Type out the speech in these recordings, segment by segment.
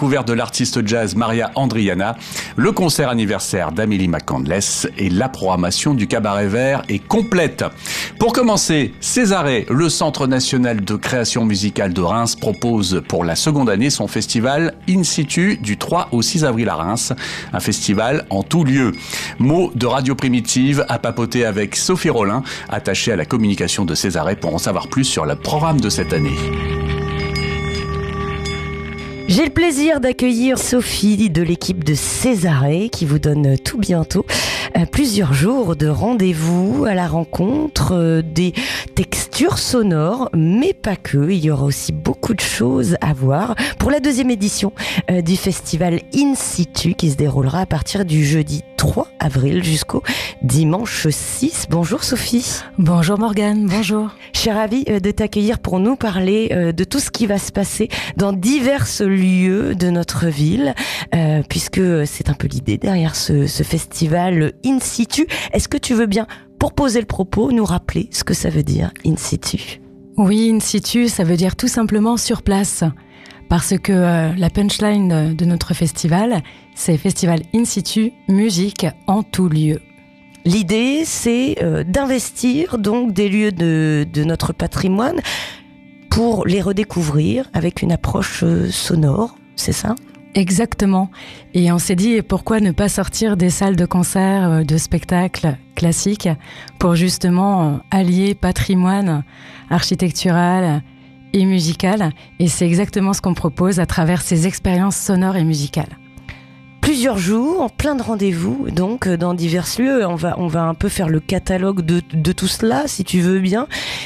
découverte de l'artiste jazz Maria Andriana, le concert anniversaire d'Amélie McCandless et la programmation du Cabaret Vert est complète. Pour commencer, Césarée, le Centre national de création musicale de Reims, propose pour la seconde année son festival In Situ du 3 au 6 avril à Reims, un festival en tout lieu. Mot de Radio Primitive à papoter avec Sophie Rollin, attachée à la communication de Césarée, pour en savoir plus sur le programme de cette année. J'ai le plaisir d'accueillir Sophie de l'équipe de Césarée qui vous donne tout bientôt plusieurs jours de rendez-vous à la rencontre des textures sonores, mais pas que. Il y aura aussi beaucoup de choses à voir pour la deuxième édition du festival In Situ qui se déroulera à partir du jeudi 3 avril jusqu'au dimanche 6. Bonjour Sophie. Bonjour Morgane, bonjour. Je suis ravie de t'accueillir pour nous parler de tout ce qui va se passer dans divers lieux de notre ville, puisque c'est un peu l'idée derrière ce festival In Situ. Est-ce que tu veux bien, pour poser le propos, nous rappeler ce que ça veut dire In Situ ? Oui, In Situ, ça veut dire tout simplement sur place. Parce que la punchline de notre festival, c'est Festival In Situ, musique en tout lieu. L'idée, c'est d'investir donc des lieux de notre patrimoine pour les redécouvrir avec une approche sonore, c'est ça ? Exactement. Et on s'est dit, pourquoi ne pas sortir des salles de concert, de spectacles classiques pour justement allier patrimoine architectural et musical. Et c'est exactement ce qu'on propose à travers ces expériences sonores et musicales. Plusieurs jours, plein de rendez-vous, donc dans divers lieux. On va un peu faire le catalogue de tout cela, si tu veux bien.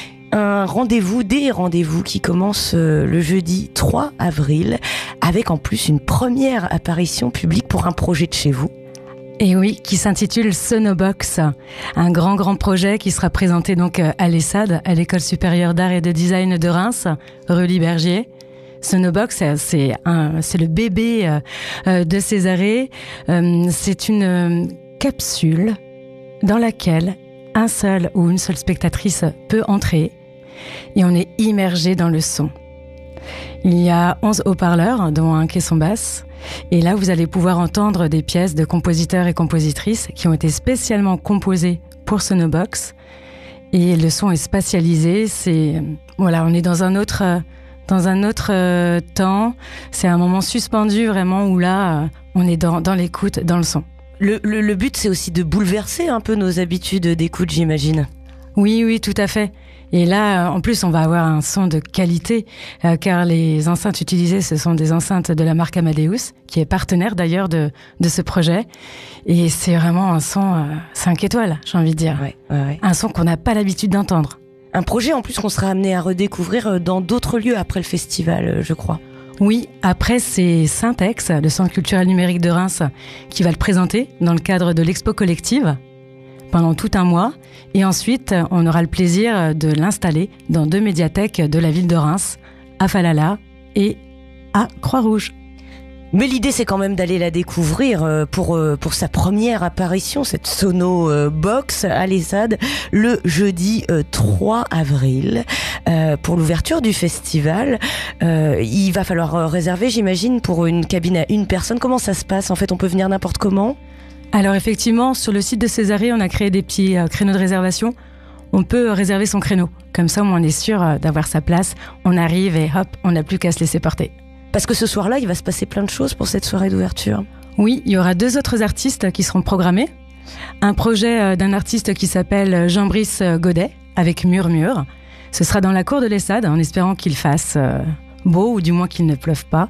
Des rendez-vous qui commencent le jeudi 3 avril, avec en plus une première apparition publique pour un projet de chez vous. Et oui, qui s'intitule Sonobox, un grand projet qui sera présenté donc à l'ESSAD, à l'École supérieure d'art et de design de Reims, rue Libergier. Sonobox, c'est le bébé de Césarée. C'est une capsule dans laquelle un seul ou une seule spectatrice peut entrer et on est immergé dans le son. Il y a 11 haut-parleurs, dont un caisson basse. Et là, vous allez pouvoir entendre des pièces de compositeurs et compositrices qui ont été spécialement composées pour Sonobox. Et le son est spatialisé. On est dans un autre temps. C'est un moment suspendu vraiment où là, on est dans l'écoute, dans le son. Le but, c'est aussi de bouleverser un peu nos habitudes d'écoute, j'imagine. Oui, tout à fait. Et là, en plus, on va avoir un son de qualité, car les enceintes utilisées, ce sont des enceintes de la marque Amadeus, qui est partenaire d'ailleurs de ce projet. Et c'est vraiment un son 5 étoiles, j'ai envie de dire. Ouais. Un son qu'on n'a pas l'habitude d'entendre. Un projet en plus qu'on sera amené à redécouvrir dans d'autres lieux après le festival, je crois. Oui, après c'est Syntex, le Centre culturel numérique de Reims, qui va le présenter dans le cadre de l'Expo collective pendant tout un mois. Et ensuite, on aura le plaisir de l'installer dans 2 médiathèques de la ville de Reims, à Falala et à Croix-Rouge. Mais l'idée, c'est quand même d'aller la découvrir pour sa première apparition, cette Sonobox à l'ESSAD, le jeudi 3 avril. Pour l'ouverture du festival, il va falloir réserver, j'imagine, pour une cabine à une personne. Comment ça se passe ? En fait, on peut venir n'importe comment ? Alors effectivement, sur le site de Césarée, on a créé des petits créneaux de réservation. On peut réserver son créneau. Comme ça, on est sûr d'avoir sa place. On arrive et hop, on n'a plus qu'à se laisser porter. Parce que ce soir-là, il va se passer plein de choses pour cette soirée d'ouverture. Oui, il y aura 2 autres artistes qui seront programmés. Un projet d'un artiste qui s'appelle Jean-Brice Godet, avec Murmure. Ce sera dans la cour de l'ESSAD, en espérant qu'il fasse beau, ou du moins qu'il ne pleuve pas.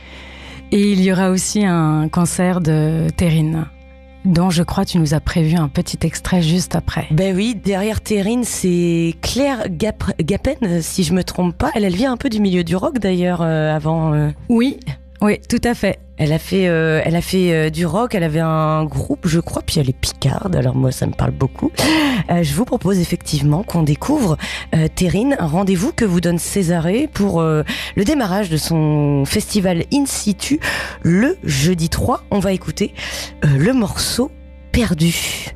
Et il y aura aussi un concert de Terrine, dont je crois tu nous as prévu un petit extrait juste après. Ben oui, derrière Terrine, c'est Claire Gapen, si je me trompe pas. Elle vient un peu du milieu du rock d'ailleurs, avant. Oui, tout à fait. Elle a fait du rock, elle avait un groupe, je crois, puis elle est picarde, alors moi ça me parle beaucoup. Je vous propose effectivement qu'on découvre Terrine, un rendez-vous que vous donne Césarée pour le démarrage de son festival In Situ le jeudi 3. On va écouter le morceau Perdu.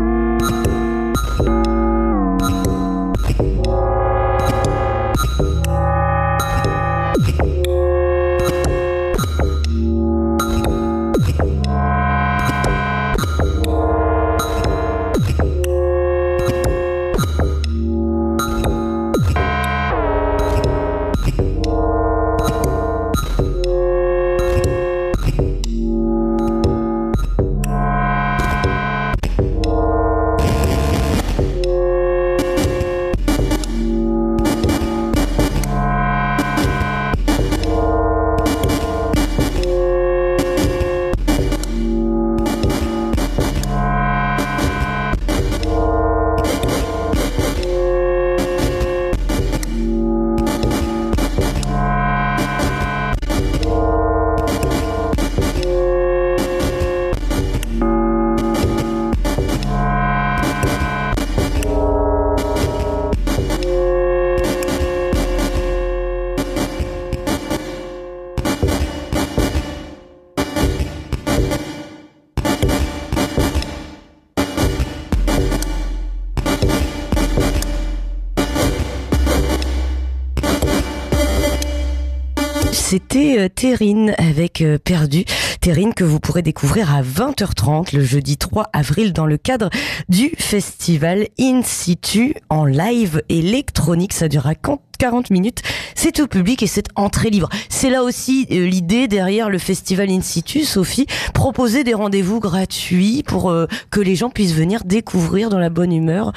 C'était Terrine avec Perdu. Terrine que vous pourrez découvrir à 20h30 le jeudi 3 avril dans le cadre du festival In Situ en live électronique. Ça durera 40 minutes. C'est tout public et c'est entrée libre. C'est là aussi l'idée derrière le festival In Situ, Sophie, proposer des rendez-vous gratuits pour que les gens puissent venir découvrir dans la bonne humeur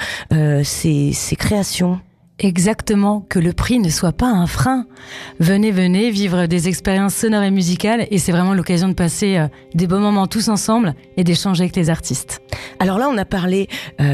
ces créations. Exactement, que le prix ne soit pas un frein. Venez vivre des expériences sonores et musicales et c'est vraiment l'occasion de passer des bons moments tous ensemble et d'échanger avec les artistes. Alors là, on a parlé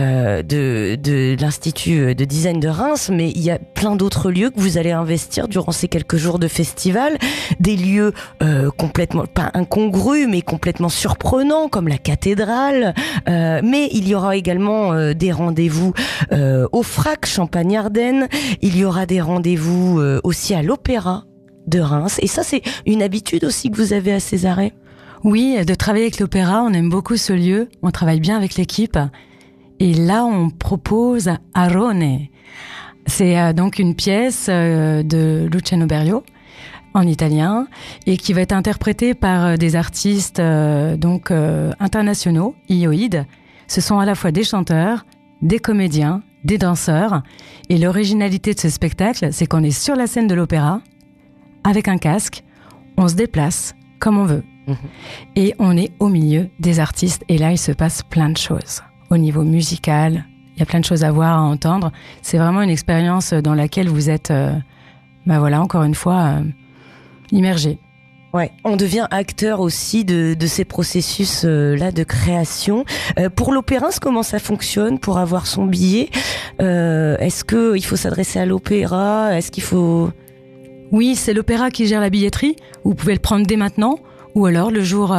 de l'Institut de design de Reims, mais il y a plein d'autres lieux que vous allez investir durant ces quelques jours de festival. Des lieux complètement, pas incongrus, mais complètement surprenants, comme la cathédrale. Mais il y aura également des rendez-vous au FRAC Champagne-Ardenne. Il y aura des rendez-vous aussi à l'Opéra de Reims. Et ça, c'est une habitude aussi que vous avez à Césarée? Oui, de travailler avec l'Opéra, on aime beaucoup ce lieu, on travaille bien avec l'équipe. Et là, on propose Arone. C'est donc une pièce de Luciano Berio, en italien, et qui va être interprétée par des artistes internationaux, IOID. Ce sont à la fois des chanteurs, des comédiens, des danseurs. Et l'originalité de ce spectacle, c'est qu'on est sur la scène de l'opéra, avec un casque, on se déplace comme on veut. Et on est au milieu des artistes. Et là, il se passe plein de choses. Au niveau musical, il y a plein de choses à voir, à entendre. C'est vraiment une expérience dans laquelle vous êtes, encore une fois, immergé. Ouais, on devient acteur aussi de ces processus là de création. Pour l'Opéra, comment ça fonctionne pour avoir son billet? Est-ce que il faut s'adresser à l'Opéra? Est-ce qu'il faut... Oui, c'est l'Opéra qui gère la billetterie. Vous pouvez le prendre dès maintenant ou alors le jour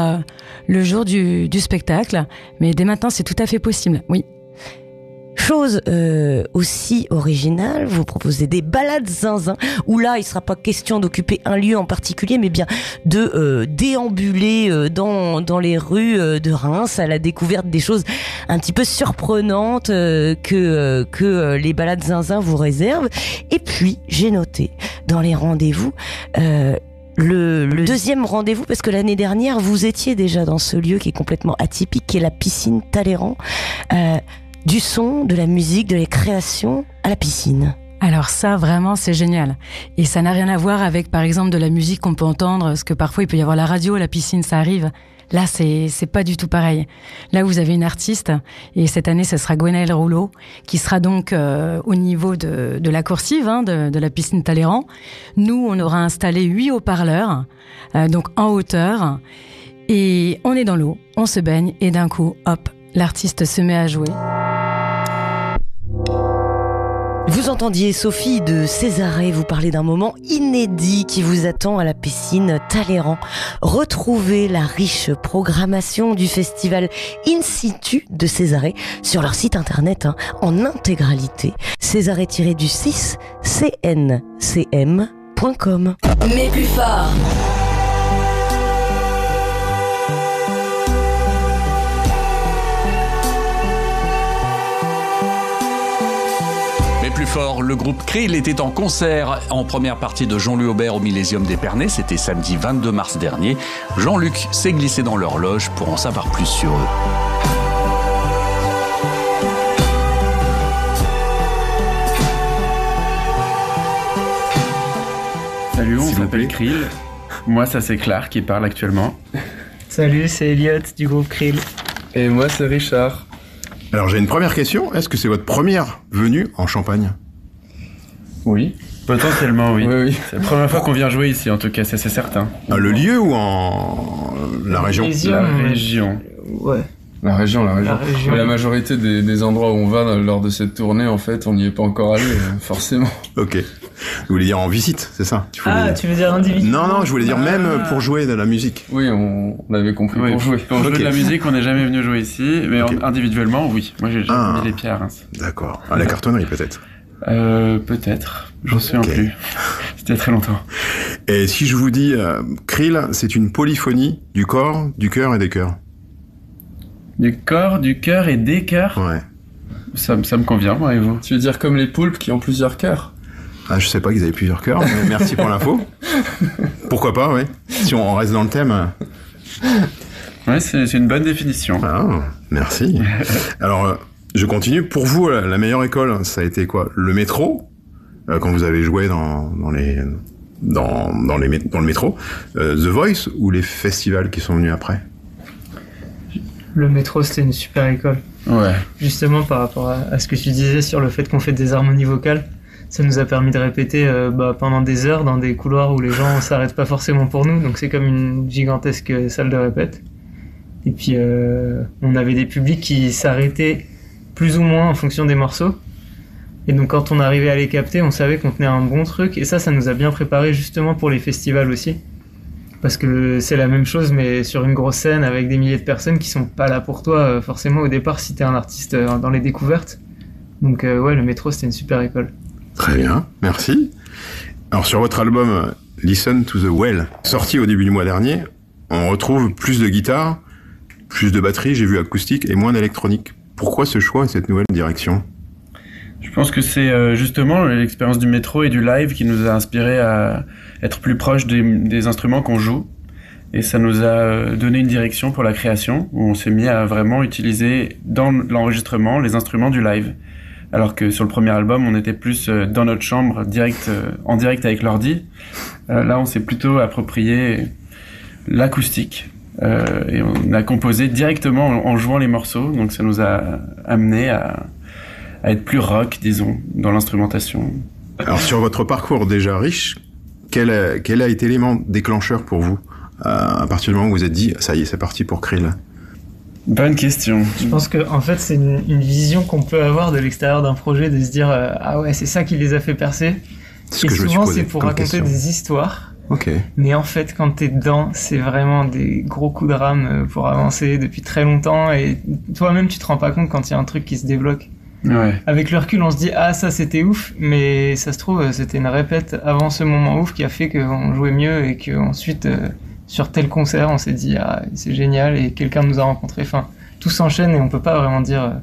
du spectacle. Mais dès maintenant, c'est tout à fait possible, oui. Chose aussi originale, vous proposez des balades zinzin, où là il sera pas question d'occuper un lieu en particulier, mais bien de déambuler dans les rues de Reims à la découverte des choses un petit peu surprenantes que les balades zinzin vous réservent. Et puis j'ai noté dans les rendez-vous le deuxième rendez-vous, parce que l'année dernière vous étiez déjà dans ce lieu qui est complètement atypique, qui est la piscine Talleyrand. Du son, de la musique, de la création à la piscine. Alors ça, vraiment, c'est génial. Et ça n'a rien à voir avec, par exemple, de la musique qu'on peut entendre, parce que parfois, il peut y avoir la radio, la piscine, ça arrive. Là, c'est pas du tout pareil. Là, vous avez une artiste, et cette année, ce sera Gwenaëlle Rouleau, qui sera donc au niveau de la coursive, de la piscine Talleyrand. Nous, on aura installé 8 haut-parleurs, donc en hauteur, et on est dans l'eau, on se baigne, et d'un coup, hop, l'artiste se met à jouer. Vous entendiez Sophie de Césarée vous parler d'un moment inédit qui vous attend à la piscine Talleyrand. Retrouvez la riche programmation du festival In Situ de Césarée sur leur site internet en intégralité. Césarée-du-6 cncm.com. Mais plus fort. plus fort. Le groupe Krill était en concert en première partie de Jean-Louis Aubert au Millésium d'Épernay. C'était samedi 22 mars dernier. Jean-Luc s'est glissé dans leur loge pour en savoir plus sur eux. Salut, on s'appelle Krill. Moi, ça c'est Claire qui parle actuellement. Salut, c'est Elliot du groupe Krill. Et moi, c'est Richard. Alors j'ai une première question, est-ce que c'est votre première venue en Champagne ? Oui. Potentiellement, oui. Oui. C'est la première fois qu'on vient jouer ici, en tout cas, ça c'est certain. Le lieu ou en la région ? La région. Ouais. La région. La région. Mais la majorité des endroits où on va lors de cette tournée, en fait, on n'y est pas encore allé, forcément. Ok. Vous voulez dire en visite, c'est ça ? Tu veux dire individuellement ? Non, je voulais dire même pour jouer de la musique. Oui, on avait compris pour jouer. Pour jouer de la musique, on n'est jamais venu jouer ici, mais individuellement, oui. Moi, j'ai jamais mis les pieds à Reims. D'accord. À la cartonnerie, peut-être ? Peut-être. J'en souviens plus. C'était très longtemps. Et si je vous dis Krill, c'est une polyphonie du corps, du cœur et des cœurs. Du corps, du cœur et des cœurs ? Ouais. Ça me convient, moi et vous. Tu veux dire comme les poulpes qui ont plusieurs cœurs ? Ah, je sais pas qu'ils avaient plusieurs cœurs, mais merci pour l'info. Pourquoi pas, oui. Si on reste dans le thème. Ouais, c'est une bonne définition. Ah, merci. Alors, je continue. Pour vous, la meilleure école, ça a été quoi ? Le métro, quand vous avez joué dans le métro, The Voice ou les festivals qui sont venus après ? Le métro, c'était une super école. Ouais. Justement, par rapport à ce que tu disais sur le fait qu'on fait des harmonies vocales, ça nous a permis de répéter pendant des heures dans des couloirs où les gens s'arrêtent pas forcément pour nous, donc c'est comme une gigantesque salle de répète. Et puis on avait des publics qui s'arrêtaient plus ou moins en fonction des morceaux. Et donc quand on arrivait à les capter, on savait qu'on tenait un bon truc, et ça nous a bien préparé justement pour les festivals aussi. Parce que c'est la même chose, mais sur une grosse scène avec des milliers de personnes qui sont pas là pour toi forcément au départ si t'es un artiste dans les découvertes. Donc le métro, c'était une super école. Très bien, merci. Alors sur votre album Listen to the Well, sorti au début du mois dernier, on retrouve plus de guitare, plus de batterie, j'ai vu acoustique, et moins d'électronique. Pourquoi ce choix et cette nouvelle direction ? Je pense que c'est justement l'expérience du métro et du live qui nous a inspiré à être plus proche des instruments qu'on joue. Et ça nous a donné une direction pour la création, où on s'est mis à vraiment utiliser dans l'enregistrement les instruments du live. Alors que sur le premier album, on était plus dans notre chambre, en direct avec l'ordi. Là, on s'est plutôt approprié l'acoustique. Et on a composé directement en jouant les morceaux. Donc ça nous a amené à être plus rock, disons, dans l'instrumentation. Alors sur votre parcours déjà riche, quel a été l'élément déclencheur pour vous à partir du moment où vous vous êtes dit, ça y est, c'est parti pour Krill ? Bonne question. Je pense que en fait c'est une vision qu'on peut avoir de l'extérieur d'un projet, de se dire ah ouais, c'est ça qui les a fait percer. Et souvent c'est pour raconter des histoires. Ok. Mais en fait quand t'es dedans, c'est vraiment des gros coups de rame pour avancer depuis très longtemps, et toi-même tu te rends pas compte quand il y a un truc qui se débloque. Ouais. Avec le recul, on se dit ah ça c'était ouf, mais ça se trouve c'était une répète avant ce moment ouf qui a fait qu'on jouait mieux, et qu'ensuite sur tel concert on s'est dit ah c'est génial et quelqu'un nous a rencontrés. Enfin tout s'enchaîne et on peut pas vraiment dire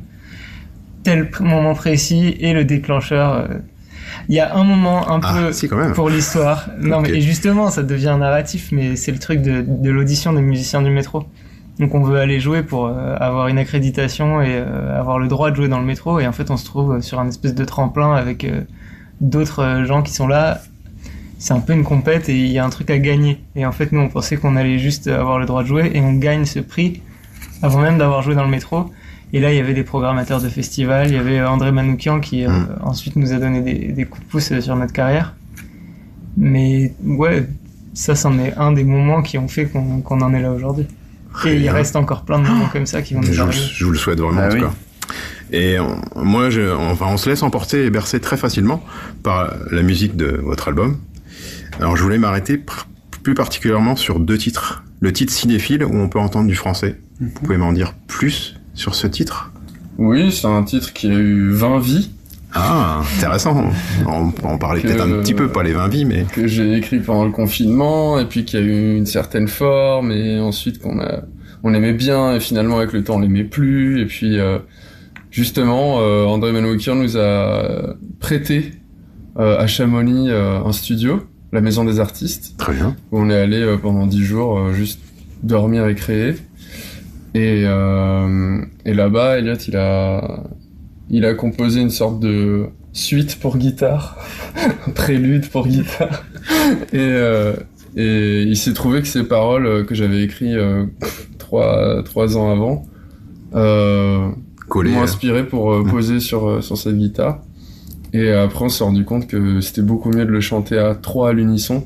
tel moment précis et le déclencheur. Il y a un moment un peu si, quand même. pour l'histoire. Non Okay. mais et justement ça devient un narratif, mais c'est le truc de l'audition des musiciens du métro. Donc on veut aller jouer pour avoir une accréditation et avoir le droit de jouer dans le métro, et en fait on se trouve sur un espèce de tremplin avec d'autres gens qui sont là. C'est un peu une compète et il y a un truc à gagner. Et en fait nous on pensait qu'on allait juste avoir le droit de jouer, et on gagne ce prix avant même d'avoir joué dans le métro. Et là il y avait des programmateurs de festivals, il y avait André Manoukian qui ensuite nous a donné des coups de pouce sur notre carrière. Mais ouais, ça c'en est un des moments qui ont fait qu'on en est là aujourd'hui. Et il reste encore plein de moments comme ça qui vont nous arriver. Je vous le souhaite vraiment, en tout cas. Et on se laisse emporter et bercer très facilement par la musique de votre album. Alors je voulais m'arrêter plus particulièrement sur 2 titres. Le titre Cinéphile, où on peut entendre du français. Vous pouvez m'en dire plus sur ce titre ? Oui, c'est un titre qui a eu 20 vies. Ah, intéressant. On peut en parler peut-être un petit peu, pas les 20 vies, mais... Que j'ai écrit pendant le confinement, et puis qui a eu une certaine forme, et ensuite on aimait bien, et finalement avec le temps on l'aimait plus, et puis justement, André Manoukian nous a prêté à Chamonix un studio, la Maison des Artistes. Très bien. Où on est allé pendant 10 jours juste dormir et créer. Et là-bas, Elliot, il a composé une sorte de suite pour guitare, un prélude pour guitare. Et il s'est trouvé que ces paroles que j'avais écrites 3 ans avant m'ont inspiré pour poser sur cette guitare. Et après, on s'est rendu compte que c'était beaucoup mieux de le chanter à 3 à l'unisson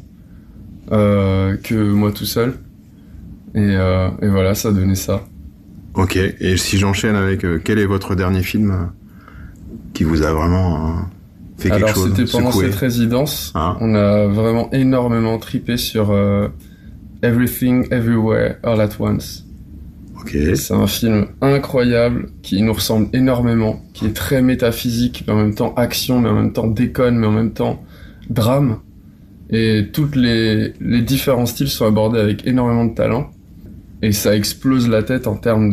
que moi tout seul. Et voilà, ça donnait ça. Ok, et si j'enchaîne avec quel est votre dernier film qui vous a vraiment fait quelque chose? Alors c'était pendant cette résidence, on a vraiment énormément tripé sur Everything Everywhere All at Once. Ok. C'est un film incroyable qui nous ressemble énormément, qui est très métaphysique, mais en même temps action, mais en même temps déconne, mais en même temps drame. Et toutes les différents styles sont abordés avec énormément de talent. Et ça explose la tête en termes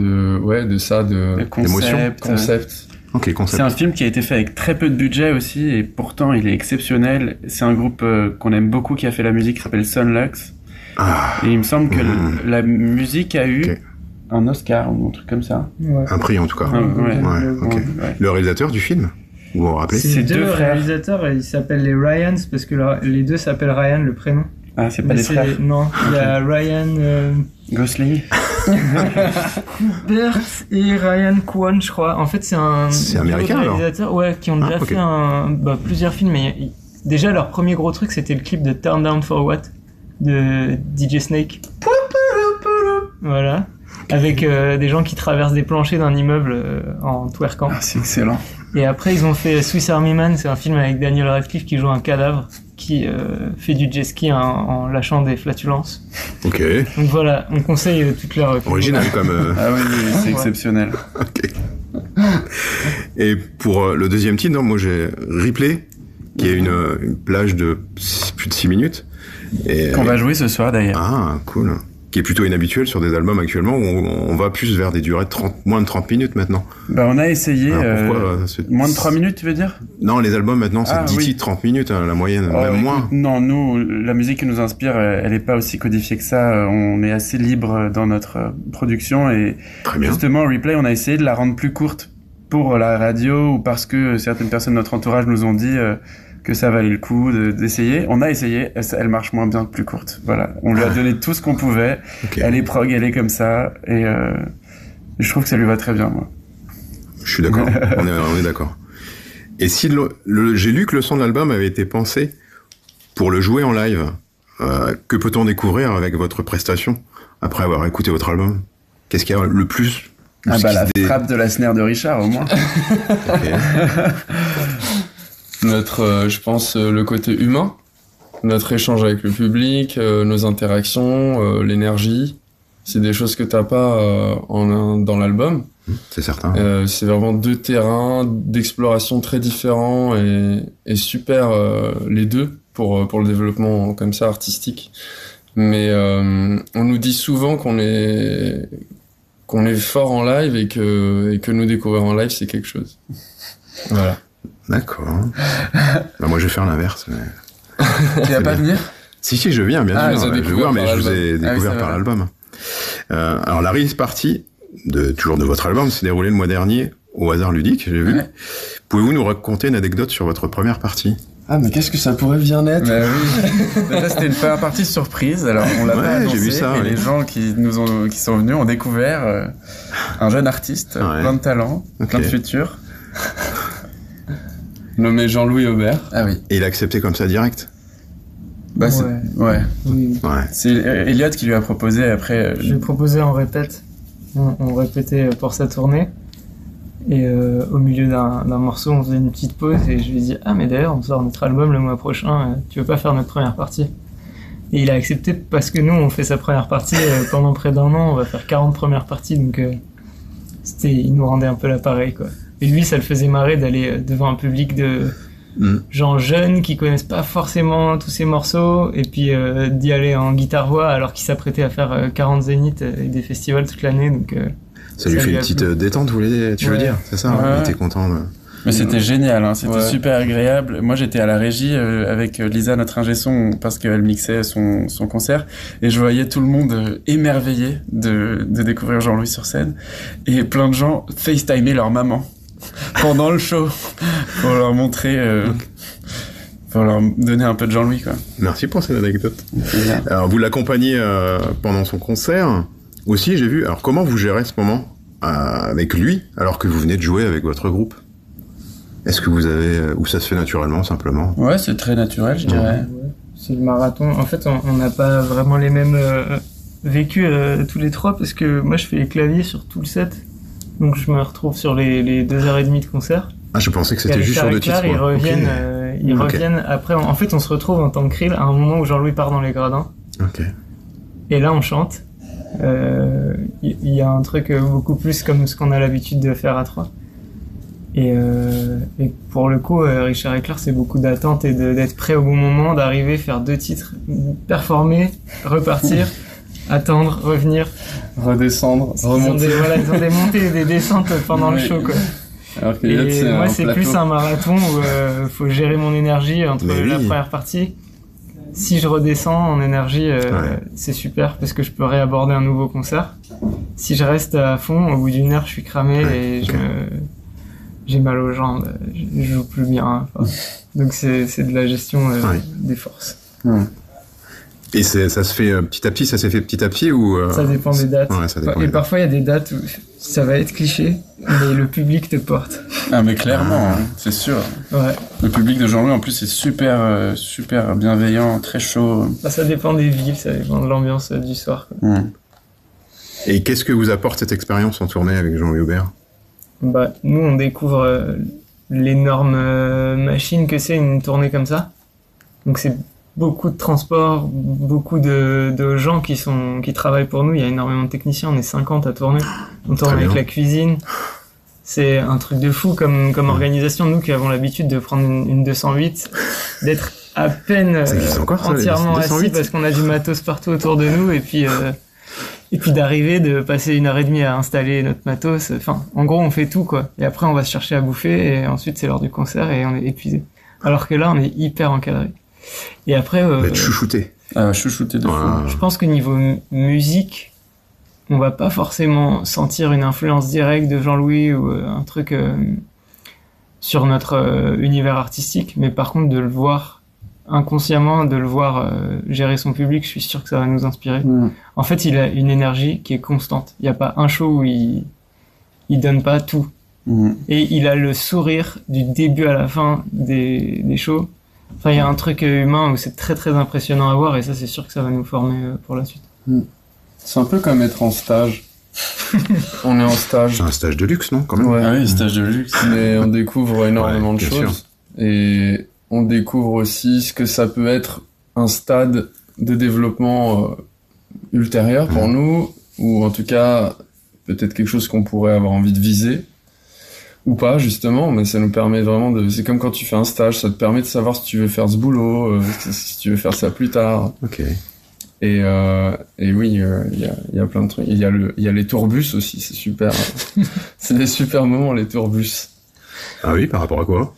de concept. Ok, concept. C'est un film qui a été fait avec très peu de budget aussi, et pourtant il est exceptionnel. C'est un groupe qu'on aime beaucoup qui a fait la musique, qui s'appelle Sunlux. Et il me semble que la musique a eu un Oscar ou un truc comme ça. Ouais. Un prix en tout cas. Ouais. Le réalisateur du film, vous vous rappelez? C'est 2 réalisateurs, et ils s'appellent les Ryans parce que les 2 s'appellent Ryan, le prénom. Ah, c'est pas des frères? Non, il y a Ryan Gosling Coubert et Ryan Kwan, je crois. En fait, c'est américain réalisateur, qui ont déjà fait plusieurs films. Mais déjà, leur premier gros truc, c'était le clip de Turn Down for What de DJ Snake. Voilà. Avec des gens qui traversent des planchers d'un immeuble en twerkant. Ah, c'est excellent. Et après, ils ont fait Swiss Army Man, c'est un film avec Daniel Radcliffe qui joue un cadavre qui fait du jet ski en lâchant des flatulences. Ok. Donc voilà, on conseille toute leur... Original comme... Ah oui, c'est exceptionnel. Ok. Et pour le deuxième titre, moi j'ai Ripley, qui est une plage de plus de 6 minutes. Qu'on va jouer ce soir d'ailleurs. Ah, cool. Qui est plutôt inhabituel sur des albums actuellement où on va plus vers des durées de moins de 30 minutes maintenant. Bah on a essayé moins de 3 minutes, tu veux dire? Non, les albums maintenant c'est 10 titres, 30 minutes, la moyenne, même moins. Non, nous, la musique qui nous inspire, elle est pas aussi codifiée que ça. On est assez libre dans notre production et justement, Replay, on a essayé de la rendre plus courte pour la radio ou parce que certaines personnes de notre entourage nous ont dit que ça valait le coup d'essayer. On a essayé, elle marche moins bien que plus courte. Voilà, on lui a donné tout ce qu'on pouvait. Okay. Elle est prog, elle est comme ça, et je trouve que ça lui va très bien, moi. Je suis d'accord, on est d'accord. Et si j'ai lu que le son de l'album avait été pensé pour le jouer en live, que peut-on découvrir avec votre prestation après avoir écouté votre album? Qu'est-ce qu'il y a le plus? La frappe de la snare de Richard, au moins. Je pense, le côté humain, notre échange avec le public, nos interactions, l'énergie, c'est des choses que t'as pas dans l'album. C'est certain. C'est vraiment 2 terrains d'exploration très différents et super les deux pour le développement comme ça artistique. Mais on nous dit souvent qu'on est fort en live et que nous découvrir en live c'est quelque chose. Voilà. D'accord. Bah moi je vais faire l'inverse. Mais... Tu vas pas venir? Si, je viens, bien sûr. Je vais voir, mais je vous ai découvert par l'album. Alors la release party, toujours de votre album, s'est déroulée le mois dernier au Hasard Ludique, j'ai vu. Pouvez-vous nous raconter une anecdote sur votre première partie? Ah, mais qu'est-ce que ça pourrait bien être? Bah oui. Déjà, c'était une première partie surprise. Alors, on l'a pas annoncé, vu ça, et les gens qui sont venus ont découvert un jeune artiste, plein de talent, plein de futur. Nommé Jean-Louis Aubert. Ah oui. Et il a accepté comme ça direct? Bah ouais. C'est Elliot qui lui a proposé après. Je lui ai proposé en répète. On répétait pour sa tournée. Et au milieu d'un morceau, on faisait une petite pause et je lui ai dit « Ah mais d'ailleurs, on sort notre album le mois prochain, tu veux pas faire notre première partie ?» Et il a accepté parce que nous, on fait sa première partie pendant près d'1 an, on va faire 40 premières parties, donc il nous rendait un peu l'appareil, quoi. Et lui, ça le faisait marrer d'aller devant un public de gens jeunes qui connaissent pas forcément tous ces morceaux, et puis d'y aller en guitare-voix alors qu'il s'apprêtait à faire 40 zéniths et des festivals toute l'année, donc... Ça lui fait une petite détente, tu veux dire, c'est ça, ouais. Il était content de... Mais c'était génial, hein. C'était super agréable. Moi, j'étais à la régie avec Lisa, notre ingé son, parce qu'elle mixait son concert, et je voyais tout le monde émerveillé de découvrir Jean-Louis sur scène, et plein de gens FaceTimer leur maman pendant le show pour leur montrer, pour leur donner un peu de Jean-Louis, quoi. Merci pour cette anecdote. Alors, vous l'accompagnez pendant son concert aussi, j'ai vu. Alors, comment vous gérez ce moment avec lui, alors que vous venez de jouer avec votre groupe? Est-ce que vous avez... ou ça se fait naturellement, simplement? Ouais, c'est très naturel, je dirais. Ouais. C'est le marathon. En fait, on n'a pas vraiment les mêmes vécus tous les trois, parce que moi, je fais les claviers sur tout le set. Donc, je me retrouve sur les 2h30 de concert. Ah, je pensais que c'était juste sur 2 titres. Ils reviennent après. En fait, on se retrouve en tant que Krill à un moment où Jean-Louis part dans les gradins. Ok. Et là, on chante. Il y a un truc beaucoup plus comme ce qu'on a l'habitude de faire à trois. Et pour le coup, Richard et Claire, c'est beaucoup d'attente et d'être prêt au bon moment, d'arriver, faire 2 titres, performer, repartir, attendre, revenir, redescendre, remonter. Ils ont des montées et des descentes pendant le show, quoi. Alors que et moi, c'est plus un marathon où faut gérer mon énergie entre la première partie. Si je redescends en énergie, c'est super parce que je peux réaborder un nouveau concert. Si je reste à fond, au bout d'1 heure, je suis cramé et j'ai mal aux jambes, je joue plus bien. Enfin, donc c'est de la gestion des forces. Et ça se fait petit à petit, ça s'est fait petit à petit ou Ça dépend des dates. Ouais, ça dépend parfois il y a des dates où ça va être cliché, mais le public te porte. Ah mais clairement, c'est sûr. Ouais. Le public de Jean-Louis en plus est super super bienveillant, très chaud. Ça dépend des villes, ça dépend de l'ambiance du soir, quoi. Et qu'est-ce que vous apporte cette expérience en tournée avec Jean-Louis Aubert? Nous on découvre l'énorme machine que c'est une tournée comme ça. Donc c'est beaucoup de transport, beaucoup de gens qui travaillent pour nous. Il y a énormément de techniciens, on est 50 à tourner. On tourne avec la cuisine. C'est un truc de fou comme organisation. Nous qui avons l'habitude de prendre une 208, d'être à peine entièrement assis parce qu'on a du matos partout autour de nous, et puis d'arriver, de passer 1h30 à installer notre matos. Enfin, en gros, on fait tout, quoi. Et après, on va se chercher à bouffer, et ensuite, c'est l'heure du concert, et on est épuisé. Alors que là, on est hyper encadré. Et après... être chouchouté. Chouchouté de fou. Je pense que niveau musique, on va pas forcément sentir une influence directe de Jean-Louis ou un truc sur notre univers artistique, mais par contre, de le voir inconsciemment, de le voir gérer son public, je suis sûr que ça va nous inspirer. En fait, il a une énergie qui est constante. Il n'y a pas un show où il donne pas tout. Et il a le sourire du début à la fin des shows. Enfin, il y a un truc humain où c'est très très impressionnant à voir, et ça, c'est sûr que ça va nous former pour la suite. C'est un peu comme être en stage. On est en stage. C'est un stage de luxe, non, quand même? Ah oui, stage de luxe. Mais on découvre énormément de choses. Sûr. Et on découvre aussi ce que ça peut être un stade de développement ultérieur pour nous, ou en tout cas, peut-être quelque chose qu'on pourrait avoir envie de viser. Ou pas, justement, mais ça nous permet vraiment de... C'est comme quand tu fais un stage, ça te permet de savoir si tu veux faire ce boulot, si tu veux faire ça plus tard. Ok. Et oui, il y a plein de trucs. Il y a les tourbus aussi, c'est super. C'est des super moments, les tourbus. Ah oui, par rapport à quoi?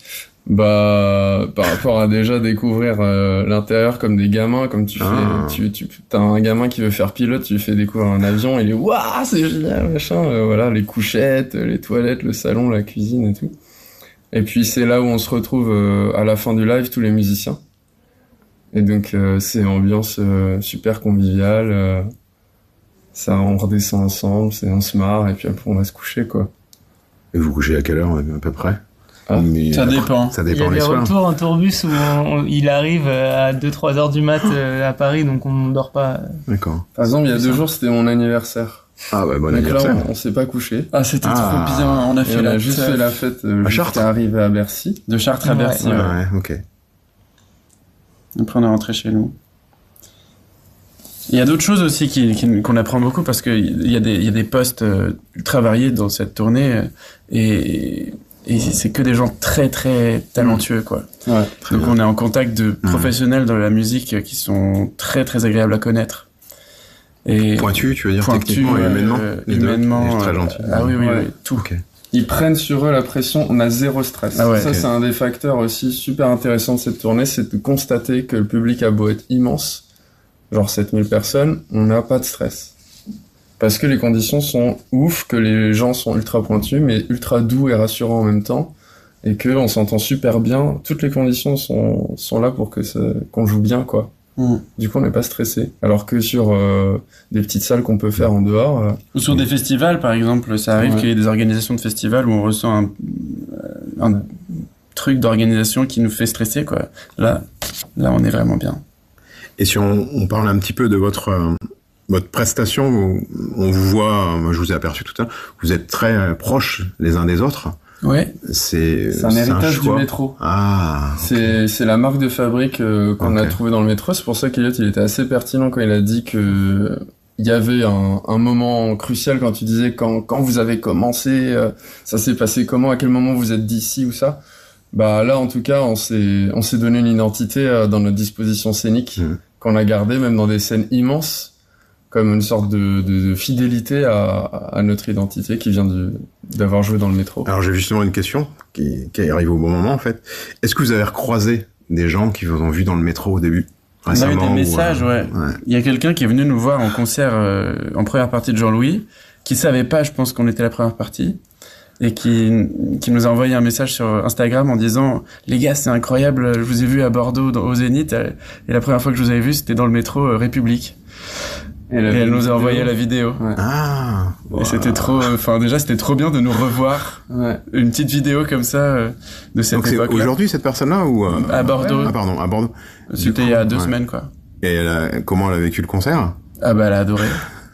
Par rapport à déjà découvrir l'intérieur comme des gamins, comme tu fais, t'as un gamin qui veut faire pilote, tu lui fais découvrir un avion, il est waouh, c'est génial, machin, voilà, les couchettes, les toilettes, le salon, la cuisine et tout. Et puis c'est là où on se retrouve à la fin du live, tous les musiciens. Et donc c'est ambiance super conviviale, ça, on redescend ensemble, on se marre, et puis après on va se coucher, quoi. Et vous couchez à quelle heure, à peu près? Ça dépend. Ça dépend. Il y a des retours en tourbus où il arrive à 2-3 heures du mat à Paris, donc on ne dort pas. D'accord. Par exemple, il y a 2 jours, c'était mon anniversaire. Ah ouais, bon donc anniversaire. là, on s'est pas couché. Ah, c'était trop bien. On a fait juste fait la fête jusqu'à arriver à Bercy. De Chartres à Bercy. Ouais, ok. Après, on est rentré chez nous. Il y a d'autres choses aussi qu'on apprend beaucoup, parce qu'il y a des postes ultra variés dans cette tournée, et c'est que des gens très très talentueux, quoi. Ouais, donc on est en contact de professionnels dans la musique qui sont très très agréables à connaître. Et Pointu, tu veux dire, pointu, techniquement et humainement. Humainement, très gentil. Ah oui, Ouais. tout. Ok. Ils prennent sur eux la pression, on a zéro stress. Ah ouais. Ça, Ok. c'est un des facteurs aussi super intéressants de cette tournée, c'est de constater que le public a beau être immense, genre 7000 personnes, on n'a pas de stress. Parce que les conditions sont ouf, que les gens sont ultra pointus, mais ultra doux et rassurants en même temps, et que on s'entend super bien. Toutes les conditions sont là pour qu'on joue bien, quoi. Du coup, on n'est pas stressé. Alors que sur des petites salles qu'on peut faire en dehors, Ou sur des festivals, par exemple, ça arrive Ouais. qu'il y ait des organisations de festivals où on ressent un truc d'organisation qui nous fait stresser, quoi. Là, on est vraiment bien. Et si on parle un petit peu de votre prestation, on vous voit, moi je vous ai aperçu tout à l'heure, vous êtes très proches les uns des autres. Ouais. c'est un héritage du choix. métro. Ah. C'est la marque de fabrique qu'on a Ok. trouvée dans le métro. C'est pour ça qu'Eliott, il était assez pertinent quand il a dit que il y avait un moment crucial quand tu disais quand vous avez commencé, ça s'est passé comment, à quel moment vous êtes d'ici ou ça. Bah là, en tout cas, on s'est donné une identité dans notre disposition scénique qu'on a gardée même dans des scènes immenses, comme une sorte de fidélité à notre identité qui vient d'avoir joué dans le métro. Alors j'ai justement une question qui arrive au bon moment en fait. Est-ce que vous avez recroisé des gens qui vous ont vu dans le métro au début? On a eu Récemment, des ou, messages, ouais. Il y a quelqu'un qui est venu nous voir en concert en première partie de Jean-Louis, qui savait pas, je pense, qu'on était la première partie, et qui nous a envoyé un message sur Instagram en disant « Les gars, c'est incroyable, je vous ai vu à Bordeaux au Zénith, et la première fois que je vous avais vu, c'était dans le métro République. » Et elle nous a envoyé la vidéo. Ouais. Ah. Et c'était trop, déjà, c'était trop bien de nous revoir. Ouais. Une petite vidéo comme ça, de cette Donc c'est époque-là. aujourd'hui cette personne-là ou À Bordeaux. Ah pardon, à Bordeaux. C'était Du il y a coup, 2 ouais. semaines, quoi. Et comment elle a vécu le concert? Ah bah, elle a adoré.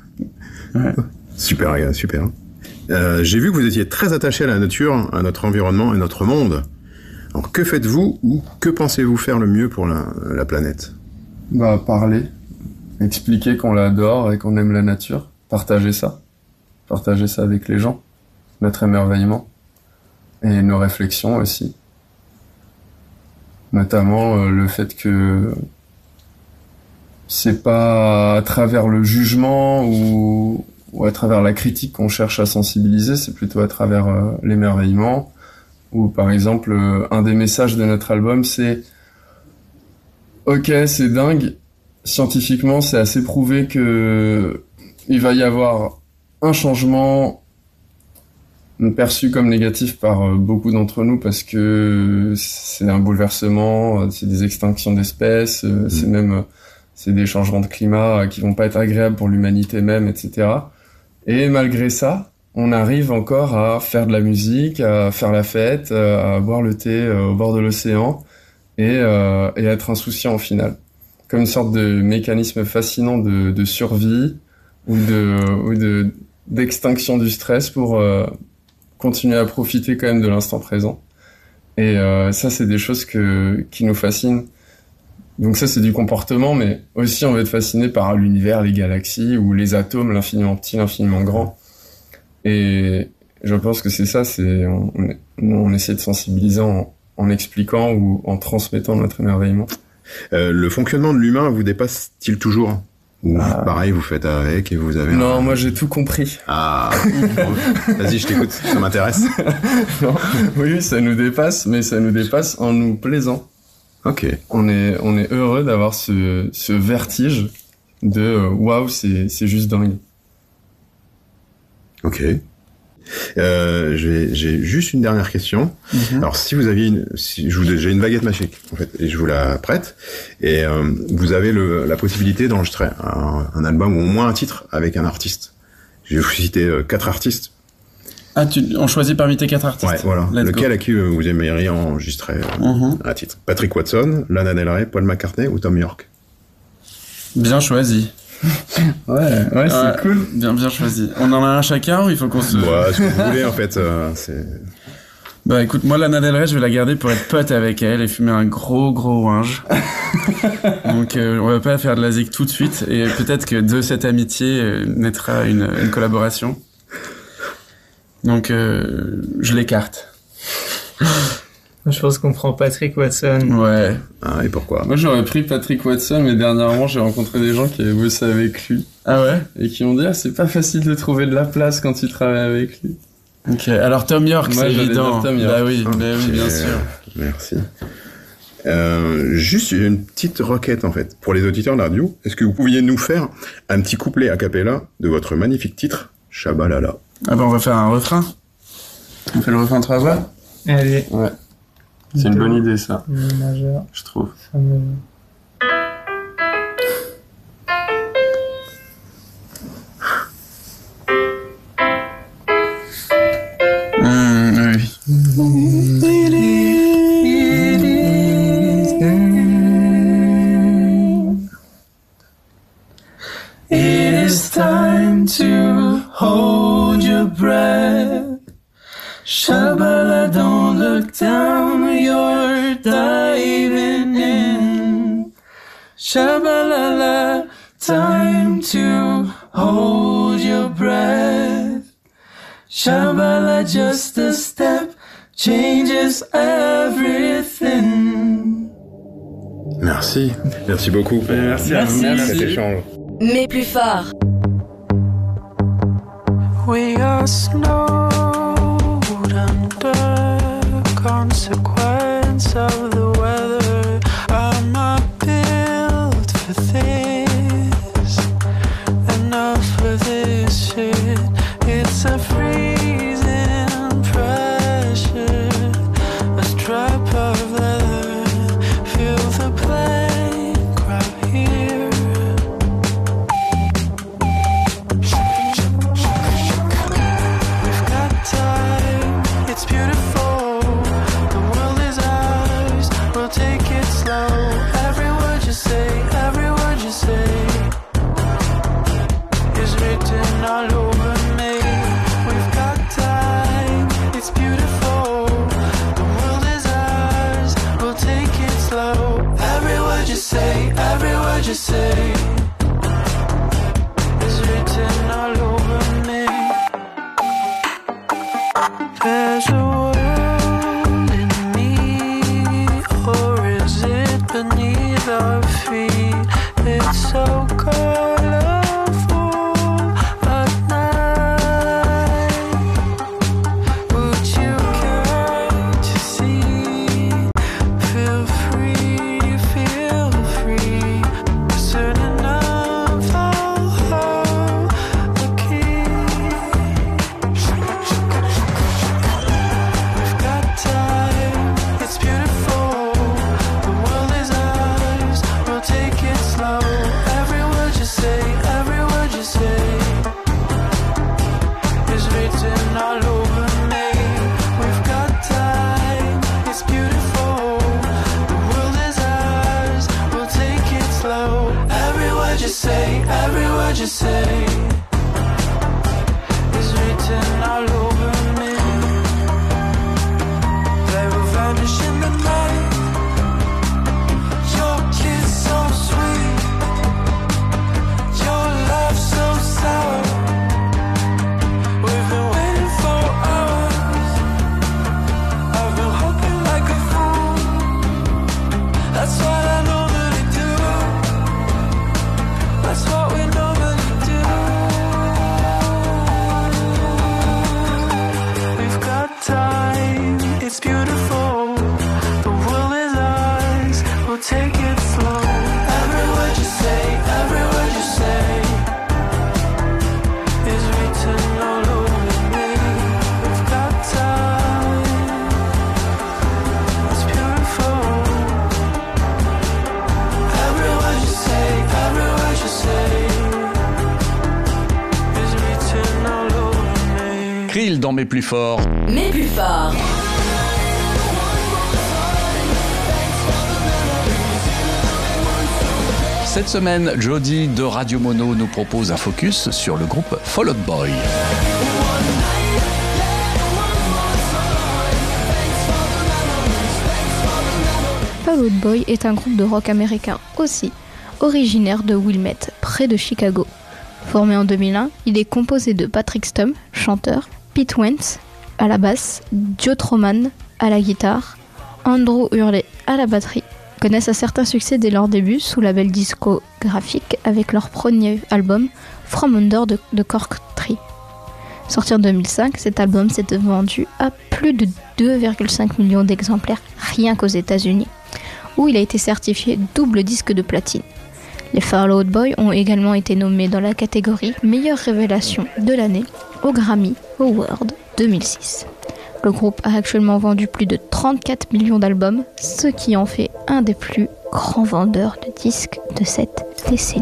Super, les gars, super. J'ai vu que vous étiez très attaché à la nature, à notre environnement et notre monde. Alors que faites-vous ou que pensez-vous faire le mieux pour la planète? Bah, parler. Expliquer qu'on l'adore et qu'on aime la nature. Partager ça. Partager ça avec les gens. Notre émerveillement. Et nos réflexions aussi. Notamment le fait que c'est pas à travers le jugement ou à travers la critique qu'on cherche à sensibiliser, c'est plutôt à travers l'émerveillement. Ou par exemple, un des messages de notre album, c'est « Ok, c'est dingue, scientifiquement, c'est assez prouvé que il va y avoir un changement perçu comme négatif par beaucoup d'entre nous parce que c'est un bouleversement, c'est des extinctions d'espèces, c'est des changements de climat qui vont pas être agréables pour l'humanité même, etc. Et malgré ça, on arrive encore à faire de la musique, à faire la fête, à boire le thé au bord de l'océan et à être insouciant au final. Comme une sorte de mécanisme fascinant de survie ou d'extinction du stress pour continuer à profiter quand même de l'instant présent. Et ça, c'est des choses qui nous fascinent. Donc ça, c'est du comportement, mais aussi on va être fasciné par l'univers, les galaxies ou les atomes, l'infiniment petit, l'infiniment grand. Et je pense que c'est ça, on essaie de sensibiliser en expliquant ou en transmettant notre émerveillement. Le fonctionnement de l'humain vous dépasse-t-il toujours? Ou pareil, vous faites avec et vous avez... Non, moi j'ai tout compris. Ah, vas-y, je t'écoute, ça m'intéresse. Non, oui, ça nous dépasse, mais ça nous dépasse en nous plaisant. Ok. On est heureux d'avoir ce vertige de waouh, c'est juste dingue. Ok. J'ai juste une dernière question. Alors, si vous aviez j'ai une baguette magique, en fait, et je vous la prête, et vous avez la possibilité d'enregistrer un album ou au moins un titre avec un artiste. Je vais vous citer 4 artistes. Ah, on choisit parmi tes 4 artistes. Ouais, voilà. Let's Lequel go. à qui vous aimeriez enregistrer un titre? Patrick Watson, Lana Del Rey, Paul McCartney ou Tom York? Bien choisi. Ouais, c'est cool. Bien choisi. On en a un chacun ou il faut qu'on se... Ouais, ce que vous voulez, en fait, c'est... Bah écoute, moi Lana Del Rey, je vais la garder pour être pote avec elle et fumer un gros ouinge. Donc on va pas faire de la zik tout de suite et peut-être que de cette amitié naîtra une collaboration. Donc je l'écarte. Je pense qu'on prend Patrick Watson. Ouais. Ah, et pourquoi? Moi, j'aurais pris Patrick Watson, mais dernièrement, j'ai rencontré des gens qui avaient bossé avec lui. Ah ouais? Et qui m'ont dit, c'est pas facile de trouver de la place quand tu travailles avec lui. Ok, alors Tom York, Moi, c'est j'allais évident. dire Tom York. Bah oui, bien sûr. Merci. Juste une petite requête en fait. Pour les auditeurs de la radio, est-ce que vous pouviez nous faire un petit couplet a cappella de votre magnifique titre, Shabalala? Ah bah on va faire un refrain. On fait le refrain 3 voix? Allez. Ouais. C'est une bonne idée, ça. Mi majeur, Je trouve. fa majeur. Oui. It is time to hold your breath. Shabala, don't look down, you're diving in. Shabalala, time to hold your breath. Shabala, just a step changes everything. Merci. Merci beaucoup pour Merci à vous. cet échange. Mais plus fort. We are snowed under, consequence of the weather. I'm not built for this, enough of this shit. It's a freezing pressure, a strap of leather. Feel the blank right here. We've got time, it's beautiful. The world is ours, we'll take it slow. Every word you say is written all over me. We've got time, it's beautiful. The world is ours, we'll take it slow. Every word you say is written all over me. There's a world in me, or is it beneath our feet? It's so colorful at night. Would you care to see? Feel free, certain of the key. We've got time, it's beautiful. The world is ours, we'll take it slow. Every word you say is written all over me. We've got time, it's beautiful. The world is ours, we'll take it slow. Every word you say is written all over me. They will vanish in the night. Your kiss so sweet, your love so sour. We've been waiting for hours. I've been hoping like a fool. That's what I normally do. That's what we normally do. We've got time, it's beautiful. The world is ours, we'll take it slow. Every word you say is written all over me. We've got time, it's beautiful. Every word you say is written all over me. Krill dans Mes plus forts. Mais plus fort. Cette semaine, Jody de Radio Mono nous propose un focus sur le groupe Fall Out Boy. Fall Out Boy est un groupe de rock américain aussi, originaire de Wilmette, près de Chicago. Formé en 2001, il est composé de Patrick Stump, chanteur, Pete Wentz à la basse, Joe Troman à la guitare, Andrew Hurley à la batterie, connaissent un certain succès dès leur début sous label discographique avec leur premier album From Under de Cork Tree. Sorti en 2005, cet album s'est vendu à plus de 2,5 millions d'exemplaires rien qu'aux États-Unis, où il a été certifié double disque de platine. Les Fall Out Boy ont également été nommés dans la catégorie Meilleure révélation de l'année au Grammy Award 2006. Le groupe a actuellement vendu plus de 34 millions d'albums, ce qui en fait un des plus grands vendeurs de disques de cette décennie.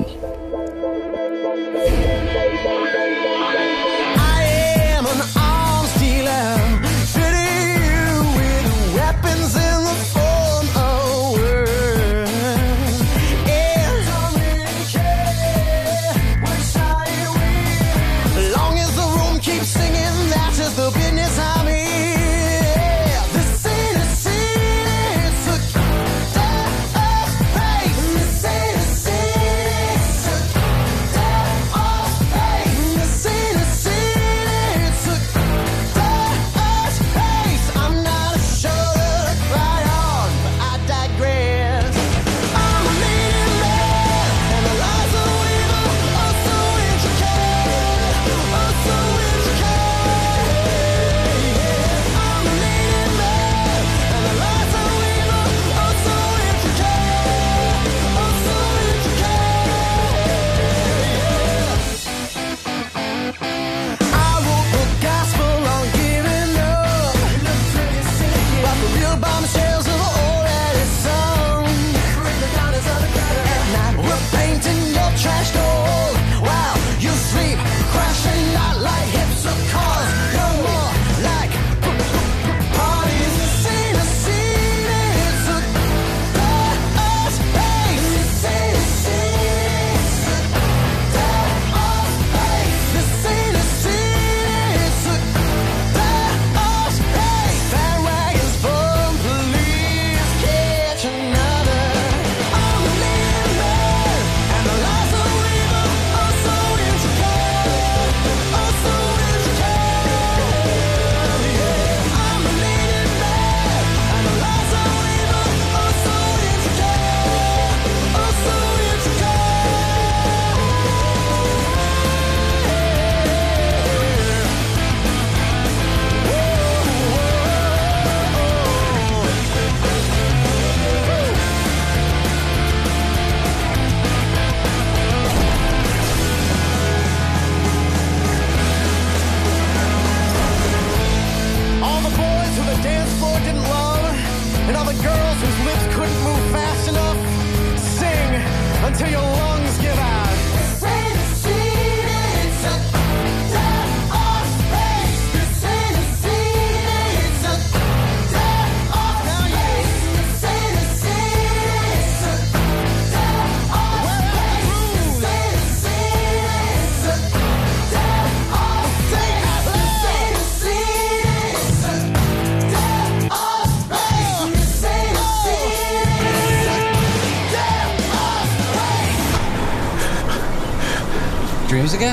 Dreams again?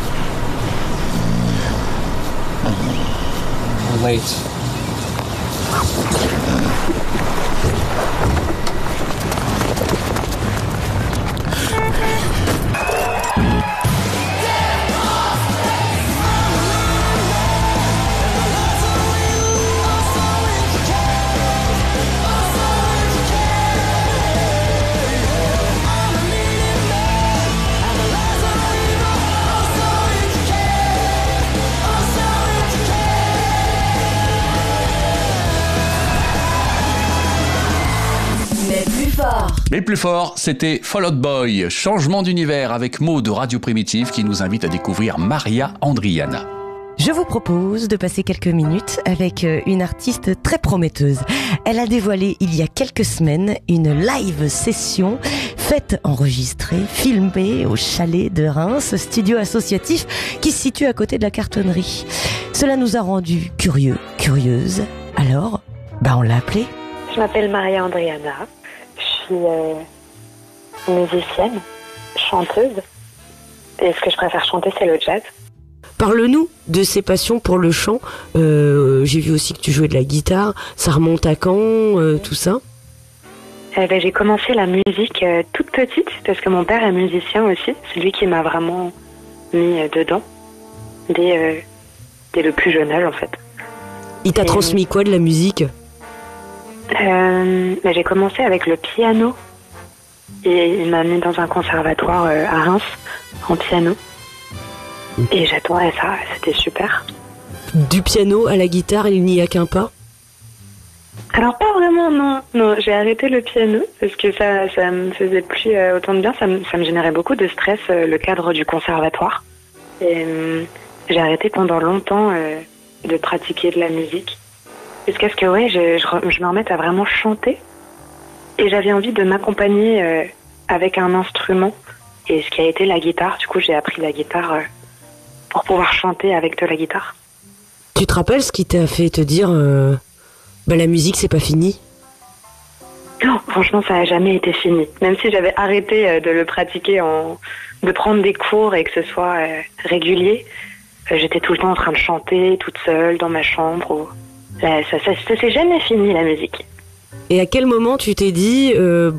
We're late. Mais plus fort, c'était Fall Out Boy, changement d'univers avec Maud de Radio Primitive qui nous invite à découvrir Maria Andriana. Je vous propose de passer quelques minutes avec une artiste très prometteuse. Elle a dévoilé il y a quelques semaines une live session faite, enregistrée, filmée au chalet de Reims, studio associatif qui se situe à côté de la cartonnerie. Cela nous a rendus curieux, curieuses. Alors, on l'a appelée. Je m'appelle Maria Andriana. Je suis musicienne, chanteuse. Et ce que je préfère chanter, c'est le jazz. Parle-nous de ces passions pour le chant. J'ai vu aussi que tu jouais de la guitare. Ça remonte à quand, tout ça? J'ai commencé la musique toute petite parce que mon père est musicien aussi. C'est lui qui m'a vraiment mis dedans dès le plus jeune âge en fait. Il t'a transmis quoi de la musique? J'ai commencé avec le piano et il m'a mis dans un conservatoire à Reims en piano et j'adorais ça, c'était super. Du piano à la guitare, il n'y a qu'un pas? Alors pas vraiment, non, j'ai arrêté le piano parce que ça me faisait plus autant de bien, ça me générait beaucoup de stress, le cadre du conservatoire. Et j'ai arrêté pendant longtemps de pratiquer de la musique. Jusqu'à ce que je me remette à vraiment chanter. Et j'avais envie de m'accompagner avec un instrument, et ce qui a été la guitare. Du coup, j'ai appris la guitare pour pouvoir chanter avec de la guitare. Tu te rappelles ce qui t'a fait te dire la musique c'est pas fini? Non, franchement, ça n'a jamais été fini. Même si j'avais arrêté de le pratiquer, de prendre des cours et que ce soit régulier, j'étais tout le temps en train de chanter toute seule dans ma chambre. Ça s'est jamais fini la musique. Et à quel moment tu t'es dit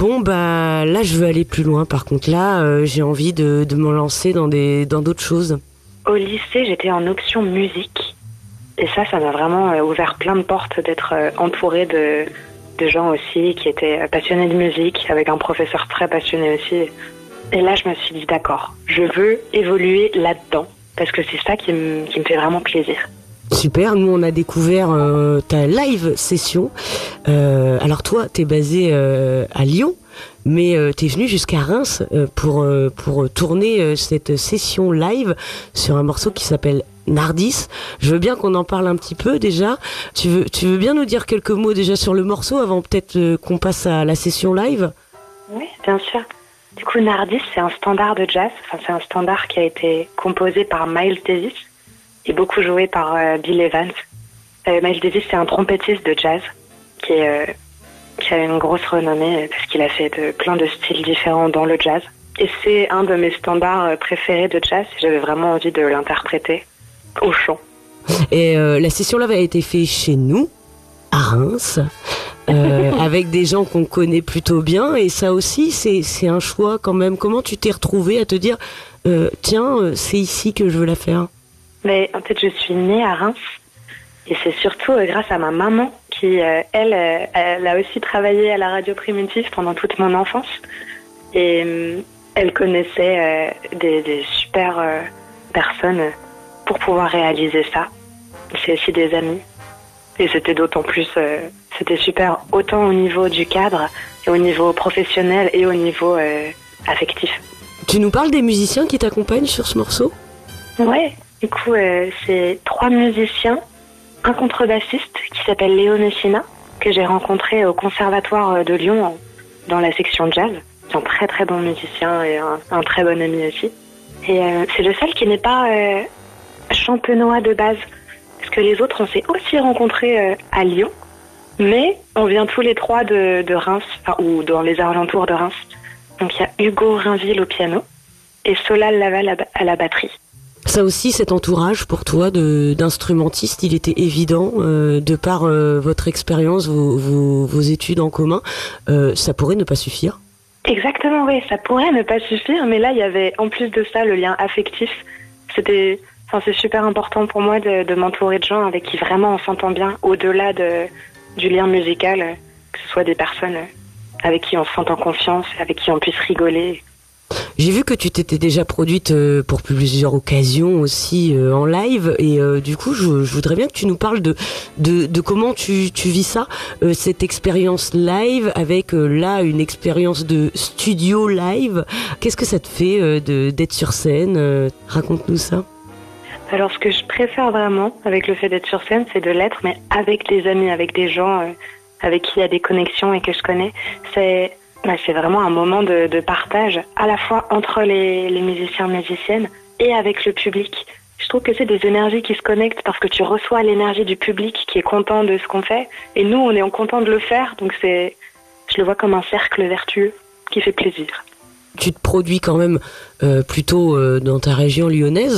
là je veux aller plus loin, par contre là j'ai envie de me lancer dans d'autres choses? Au lycée, j'étais en option musique. Et ça m'a vraiment ouvert plein de portes d'être entourée de gens aussi qui étaient passionnés de musique, avec un professeur très passionné aussi. Et là, je me suis dit, d'accord, je veux évoluer là-dedans, parce que c'est ça qui me fait vraiment plaisir. Super, nous on a découvert ta live session. Alors toi, t'es basé à Lyon, mais t'es venu jusqu'à Reims pour tourner cette session live sur un morceau qui s'appelle Nardis. Je veux bien qu'on en parle un petit peu déjà. Tu veux bien nous dire quelques mots déjà sur le morceau avant peut-être qu'on passe à la session live? Oui, bien sûr. Du coup, Nardis, c'est un standard de jazz. Enfin, c'est un standard qui a été composé par Miles Davis et beaucoup joué par Bill Evans. Miles Davis, c'est un trompettiste de jazz qui a une grosse renommée parce qu'il a fait plein de styles différents dans le jazz. Et c'est un de mes standards préférés de jazz. J'avais vraiment envie de l'interpréter au chant. Et la session là a été faite chez nous, à Reims, avec des gens qu'on connaît plutôt bien. Et ça aussi, c'est un choix quand même. Comment tu t'es retrouvée à te dire c'est ici que je veux la faire? Mais en fait, je suis née à Reims. Et c'est surtout grâce à ma maman qui, elle a aussi travaillé à la radio primitive pendant toute mon enfance. Et elle connaissait des super personnes pour pouvoir réaliser ça. C'est aussi des amis. Et c'était d'autant plus, c'était super, autant au niveau du cadre, et au niveau professionnel et au niveau affectif. Tu nous parles des musiciens qui t'accompagnent sur ce morceau? Ouais, du coup, c'est 3 musiciens. Un contrebassiste qui s'appelle Léo Messina, que j'ai rencontré au Conservatoire de Lyon dans la section jazz. C'est un très très bon musicien et un très bon ami aussi. Et c'est le seul qui n'est pas champenois de base. Parce que les autres, on s'est aussi rencontrés à Lyon, mais on vient tous les 3 de Reims, ou dans les alentours de Reims. Donc il y a Hugo Rainville au piano et Solal Laval à la batterie. Ça aussi, cet entourage pour toi d'instrumentiste, il était évident de par votre expérience, vos études en commun. Ça pourrait ne pas suffire? Exactement, oui, ça pourrait ne pas suffire, mais là, il y avait en plus de ça le lien affectif. C'est super important pour moi de m'entourer de gens avec qui vraiment on s'entend bien, au-delà du lien musical, que ce soit des personnes avec qui on se sent en confiance, avec qui on puisse rigoler. J'ai vu que tu t'étais déjà produite pour plusieurs occasions aussi en live et du coup je voudrais bien que tu nous parles de comment tu vis ça, cette expérience live avec là une expérience de studio live. Qu'est-ce que ça te fait d'être sur scène? Raconte-nous ça. Alors ce que je préfère vraiment avec le fait d'être sur scène, c'est de l'être, mais avec des amis, avec des gens avec qui il y a des connexions et que je connais. C'est vraiment un moment de partage, à la fois entre les musiciens et musiciennes et avec le public. Je trouve que c'est des énergies qui se connectent parce que tu reçois l'énergie du public qui est content de ce qu'on fait. Et nous, on est content de le faire. Donc je le vois comme un cercle vertueux qui fait plaisir. Tu te produis quand même plutôt dans ta région lyonnaise.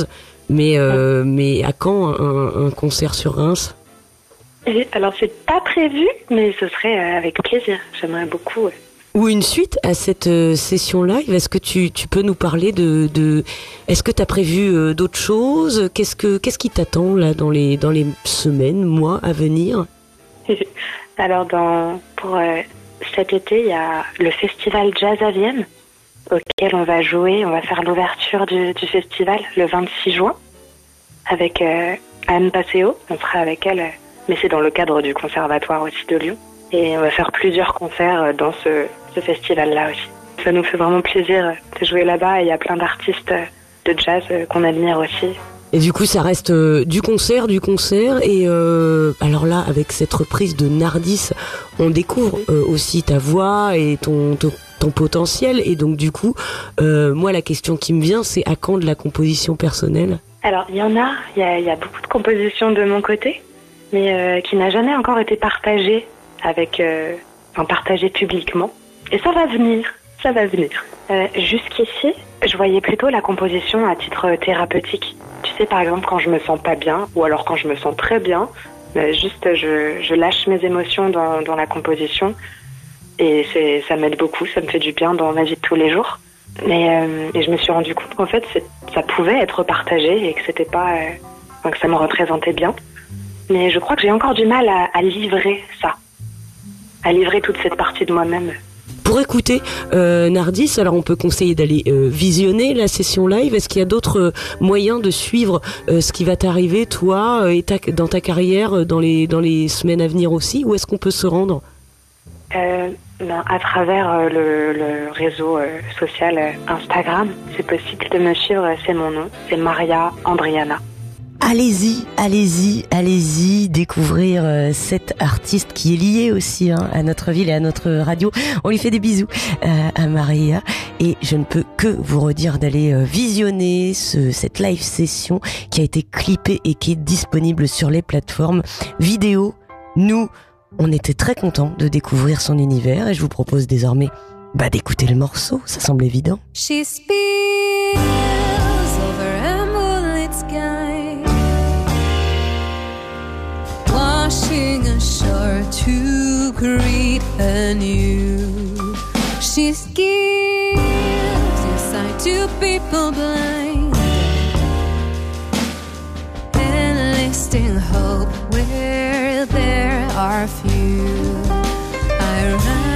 Mais à quand un concert sur Reims ? Et alors, c'est pas prévu, mais ce serait avec plaisir. J'aimerais beaucoup. Ouais. Ou une suite à cette session live. Est-ce que tu peux nous parler de est-ce que tu as prévu d'autres choses ? Qu'est-ce qui t'attend là dans les semaines, mois à venir ? Alors, pour cet été, il y a le festival Jazz à Vienne, auquel on va jouer. On va faire l'ouverture du festival le 26 juin avec Anne Passeo. On sera avec elle, mais c'est dans le cadre du conservatoire aussi de Lyon. Et on va faire plusieurs concerts dans ce festival-là aussi. Ça nous fait vraiment plaisir de jouer là-bas. Et il y a plein d'artistes de jazz qu'on admire aussi. Et du coup, ça reste du concert. Et alors là, avec cette reprise de Nardis, on découvre aussi ta voix et ton potentiel. Et donc, du coup, moi, la question qui me vient, c'est à quand de la composition personnelle ? Alors, il y a beaucoup de compositions de mon côté, mais qui n'a jamais encore été partagée partagée publiquement. Et ça va venir. Jusqu'ici, je voyais plutôt la composition à titre thérapeutique. Tu sais, par exemple, quand je me sens pas bien, ou alors quand je me sens très bien, juste je lâche mes émotions dans la composition, et ça m'aide beaucoup, ça me fait du bien dans ma vie de tous les jours. Et je me suis rendu compte qu'en fait, ça pouvait être partagé et que c'était pas, que ça me représentait bien. Mais je crois que j'ai encore du mal à livrer ça, à livrer toute cette partie de moi-même. Pour écouter Nardis, alors on peut conseiller d'aller visionner la session live. Est-ce qu'il y a d'autres moyens de suivre ce qui va t'arriver, toi, et dans ta carrière, dans les semaines à venir aussi ? Où est-ce qu'on peut se rendre ? À travers le réseau social Instagram, c'est possible de me suivre, c'est mon nom, c'est Maria Andriana. Allez-y, découvrir cette artiste qui est liée aussi à notre ville et à notre radio. On lui fait des bisous à Maria, et je ne peux que vous redire d'aller visionner cette live session qui a été clippée et qui est disponible sur les plateformes vidéo. Nous, on était très contents de découvrir son univers, et je vous propose désormais d'écouter le morceau, ça semble évident. She spills over a moonlit sky, washing ashore to greet anew. She gives your sight to people blind, enlisting hope where there are few. I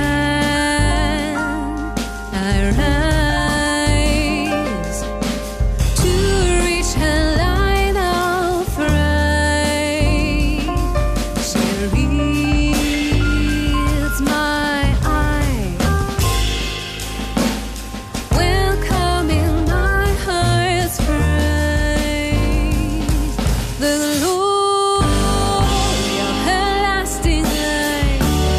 rise to reach her line of flight. She reads my eye, welcoming my heart's praise. The glory of her lasting light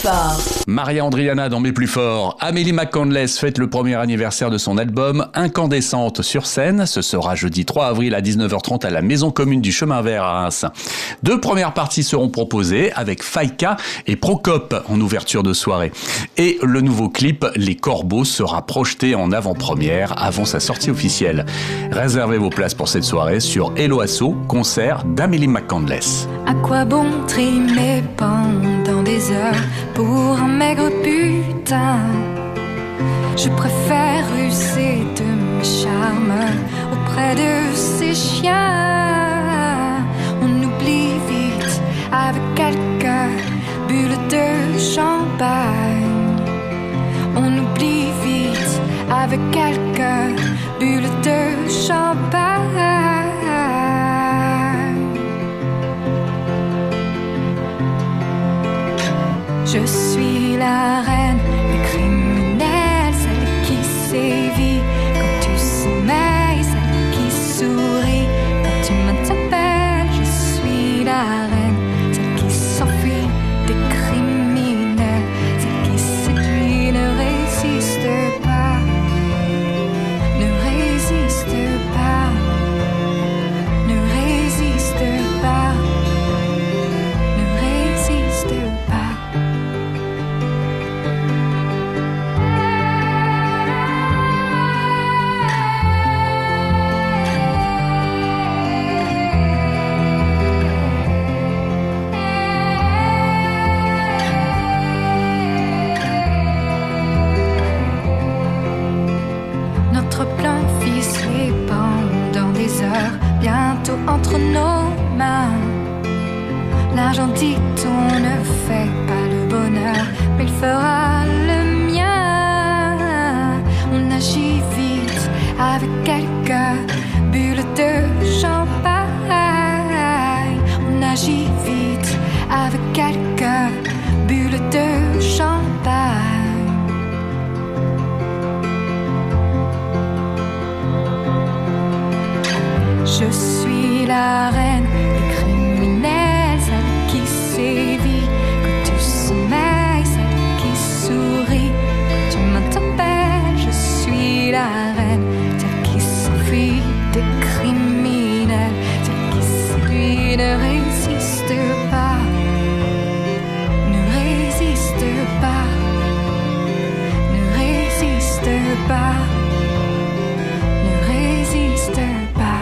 forts. Maria Andriana dans Mes plus forts. Amélie McCandless fête le premier anniversaire de son album Incandescente sur scène. Ce sera jeudi 3 avril à 19h30 à la Maison Commune du Chemin Vert à Reims. 2 premières parties seront proposées avec Faïka et Procope en ouverture de soirée. Et le nouveau clip Les Corbeaux sera projeté en avant-première avant sa sortie officielle. Réservez vos places pour cette soirée sur Hello Asso, concert d'Amélie McCandless. À quoi bon trimer pendant des heures pour un maigre butin? Je préfère user de mes charmes auprès de ces chiens. On oublie vite avec quelques bulles de champagne. On oublie vite avec quelques bulles de champagne. Je suis la reine des criminels, celle qui sévit quand tu sommeilles, celle qui sourit quand tu m'interpelles. Je suis la reine, celle qui s'enfuit des criminels, celle qui séduit, ne résiste pas, ne résiste pas, ne résiste pas, ne résiste pas. Notre plan ficelé pendant des heures, bientôt entre nos mains. L'argent dit on ne fait pas le bonheur, mais il fera le mien. On agit vite avec quelques bulles de champagne. On agit vite avec quelques bulles de champagne. Je suis la reine des criminels, celle qui sévit quand tu sommeilles, celle qui sourit quand tu m'interpelles. Je suis la reine, celle qui s'enfuit des criminels, celle qui séduit, ne résiste pas, ne résiste pas, ne résiste pas, ne résiste pas.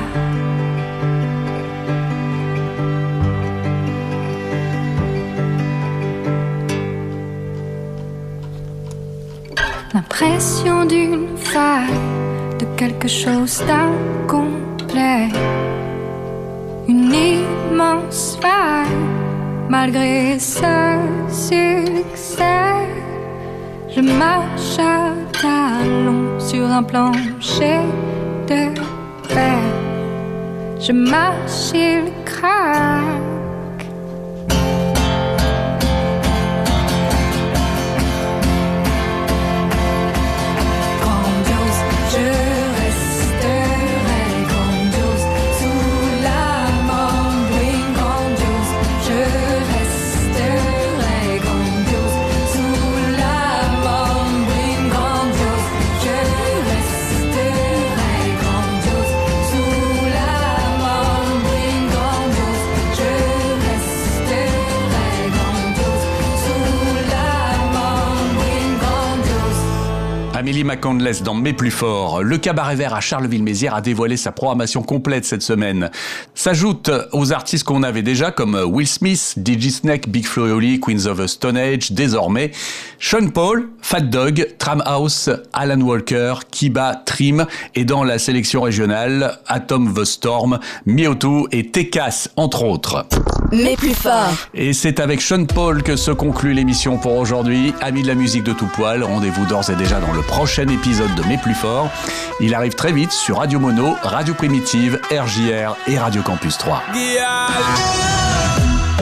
L'impression d'une faille, de quelque chose d'incomplet. Une immense faille, malgré ce succès. Je marche à talons sur un plancher de fer. Je marche, il craque. Amélie McCandless dans Mes plus forts. Le Cabaret Vert à Charleville-Mézières a dévoilé sa programmation complète cette semaine. S'ajoutent aux artistes qu'on avait déjà comme Will Smith, DJ Snake, Big Flo et Oli, Queens of the Stone Age, désormais Sean Paul, Fat Dog, Tramhouse, Alan Walker, Kiba, Trim et dans la sélection régionale Atom the Storm, Mewtwo et Tekas entre autres. Mes plus forts. Et c'est avec Sean Paul que se conclut l'émission pour aujourd'hui. Amis de la musique de tout poil, rendez-vous d'ores et déjà dans le prochain épisode de Mes plus forts. Il arrive très vite sur Radio Mono, Radio Primitive, RJR et Radio Campus 3. We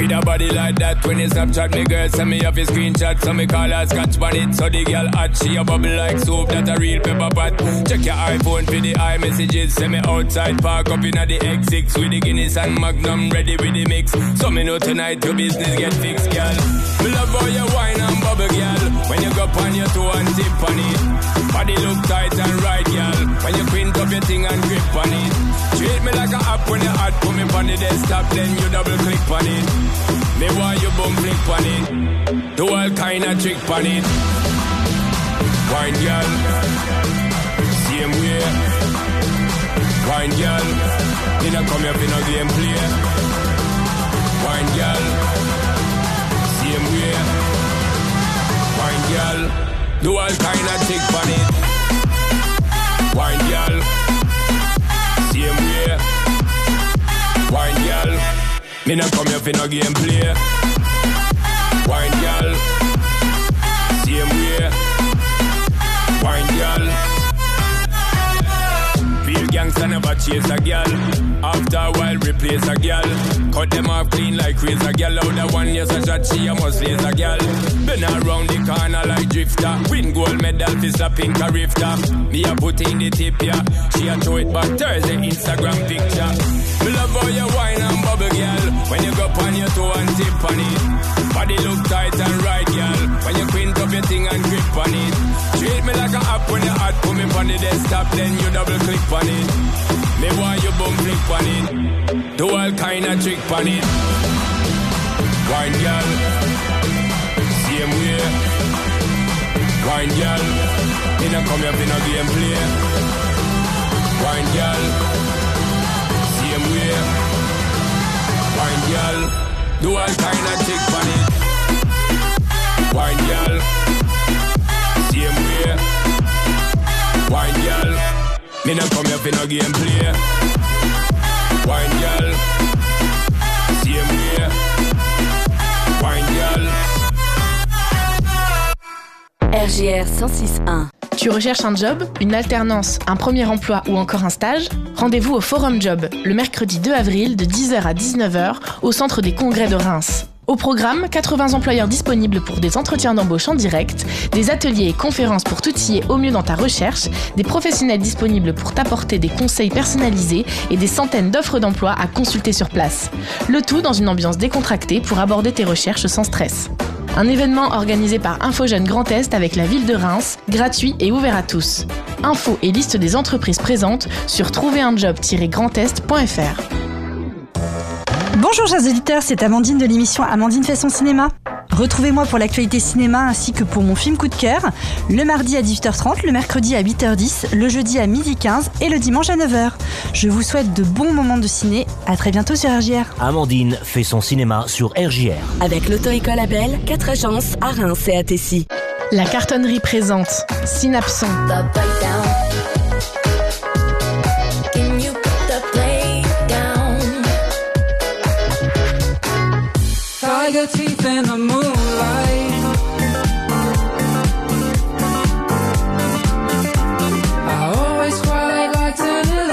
With a body like that, when you Snapchat me girl, send me off a screenshot, so me call her scotch bonnet. So the girl hot, she a bubble like soap, that a real pepper pot. Check your iPhone for the iMessages, send me outside, park up inna the X6 with the Guinness and Magnum ready with the mix. So me know tonight your business get fixed, girl. Me love how you wine and bubble, girl. When you go on your toe and tip on it, body look tight and right, girl. When you quint up your thing and grip on it, treat me like a app when you hot, put me on the desktop, then you double click on it. Me want you bum flick on it, do all kind of trick on it. Wine, girl, same way. Wine, girl, you know come here for no game play. Wine, girl, same way. Wine, girl, do all kind of trick on it. Wine, girl, same way. Wine, girl, me no come here for no game play. Wine, girl, same way. Wine, girl. Real gangsta never chase a girl. After a while replace a girl. Cut them off clean like razor girl. Out the one yes a shot she a must raise a girl. Been around the corner like drifter. Win gold medal for slapping a rifter. Me a put in the tip yeah. She a throw it back Thursday Instagram picture. Me love how you wine and bubble girl. When you go on your toe and tip on it. Body look tight and right girl. When you quint up your thing and grip on it. Treat me like a app when you hot. Put me on the desktop then you double click on it. Me want you bum flick on it. Do all kind of trick on it. Wine girl, same way. Wine girl, you know come here for no game play. Wine girl, same way. Wine girl, do all kind of trick on it. Wine girl, same way. Wine girl, me no come here for no game play. Wine girl, same way. Wine girl. RJR 106.1. Tu recherches un job, une alternance, un premier emploi ou encore un stage ? Rendez-vous au Forum Job, le mercredi 2 avril de 10h à 19h au centre des congrès de Reims. Au programme, 80 employeurs disponibles pour des entretiens d'embauche en direct, des ateliers et conférences pour t'outiller au mieux dans ta recherche, des professionnels disponibles pour t'apporter des conseils personnalisés et des centaines d'offres d'emploi à consulter sur place. Le tout dans une ambiance décontractée pour aborder tes recherches sans stress. Un événement organisé par InfoJeunes Grand Est avec la ville de Reims, gratuit et ouvert à tous. Infos et liste des entreprises présentes sur trouverunjob-grandest.fr. Bonjour chers auditeurs, c'est Amandine de l'émission Amandine fait son cinéma. Retrouvez-moi pour l'actualité cinéma ainsi que pour mon film coup de cœur, le mardi à 18h30, le mercredi à 8h10, le jeudi à 12h15 et le dimanche à 9h. Je vous souhaite de bons moments de ciné, à très bientôt sur RJR. Amandine fait son cinéma sur RJR. Avec l'auto-école Abel, 4 agences à Reims et à Tessy. La cartonnerie présente Synapson.